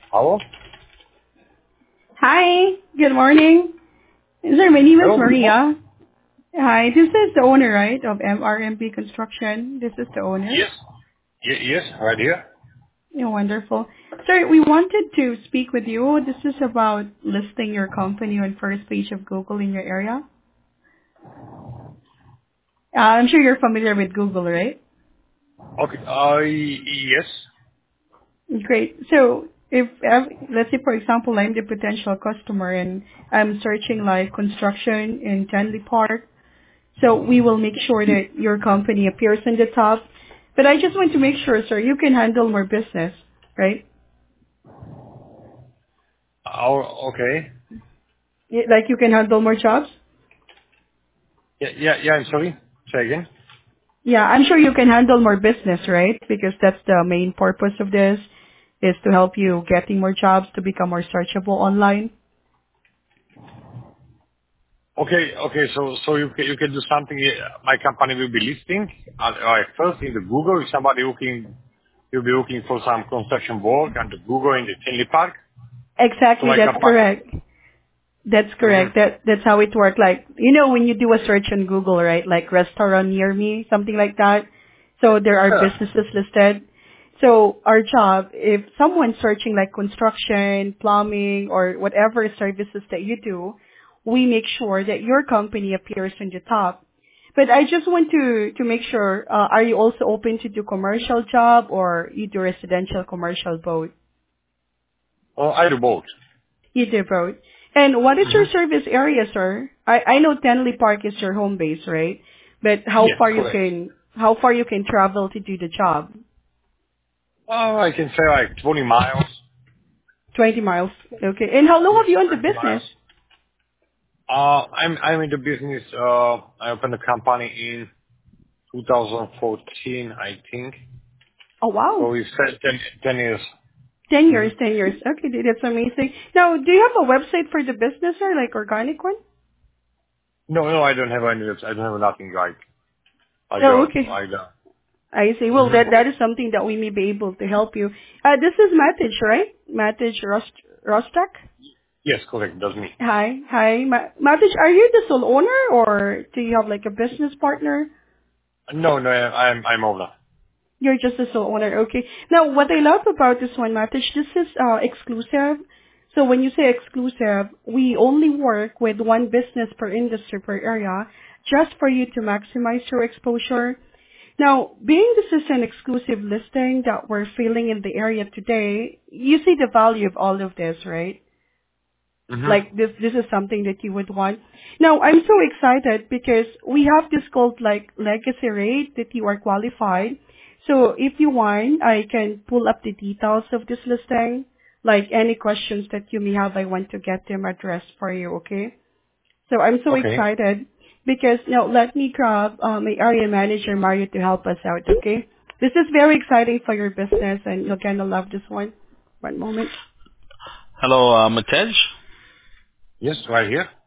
Hello? Hi, good morning. Sir, my name is Hello, good morning. Maria. Hi, this is the owner, right, of MRMP Construction. This is the owner. Yes. Yes, right here. Yeah, wonderful. Sir, we wanted to speak with you. This is about listing your company on first page of Google in your area. I'm sure you're familiar with Google, right? Okay. Yes. Great. So if, let's say, for example, I'm the potential customer and I'm searching like construction in Tenley Park. So we will make sure that your company appears in the top. But I just want to make sure, sir, you can handle more business, right? Oh, okay. Like you can handle more jobs? Yeah, I'm sorry. Say again. Yeah, I'm sure you can handle more business, right? Because that's the main purpose of this, is to help you getting more jobs to become more searchable online. Okay, so you can do something. My company will be listing. First in the Google, if somebody will be looking for some construction work and the Google in the Tinley Park. So Exactly, my that's company. correct. That's correct. Mm-hmm. That's how it works. Like, when you do a search on Google, right? Like restaurant near me, something like that. So there are Yeah. businesses listed. So our job, if someone's searching like construction, plumbing, or whatever services that you do, we make sure that your company appears in the top. But I just want to make sure, are you also open to do commercial job or you do residential commercial both? Oh, I do both. You do both. And what is your Mm-hmm. service area, sir? I know Tenley Park is your home base, right? But Yes, correct. how far you can travel to do the job? Oh, I can say like 20 miles. 20 miles. Okay. And how long Yes, have you owned the 20 business? miles. I'm in the business. I opened the company in 2014, I think. Oh, wow. So we said 10 years. 10 hmm years, 10 years. Okay, that's amazing. Now, do you have a website for the business, or like organic one? No, I don't have any. I don't have nothing Oh, okay. like that. I see. Well, hmm that is something that we may be able to help you. This is Matage, right? Matage Rostak? Yes, correct. That's me. Hi. Matic, are you the sole owner or do you have like a business partner? No, I'm owner. You're just the sole owner, okay. Now, what I love about this one, Matic, this is exclusive. So when you say exclusive, we only work with one business per industry per area just for you to maximize your exposure. Now, being this is an exclusive listing that we're filling in the area today, you see the value of all of this, right? hmm Like this is something that you would want. Now I'm so excited because we have this called like legacy rate that you are qualified. So if you want, I can pull up the details of this listing. Like any questions that you may have, I want to get them addressed for you, okay? So I'm so Okay. excited because now let me grab my area manager Mario to help us out, okay? This is very exciting for your business and you're gonna love this one. One moment. Hello, Matej. Yes, right here.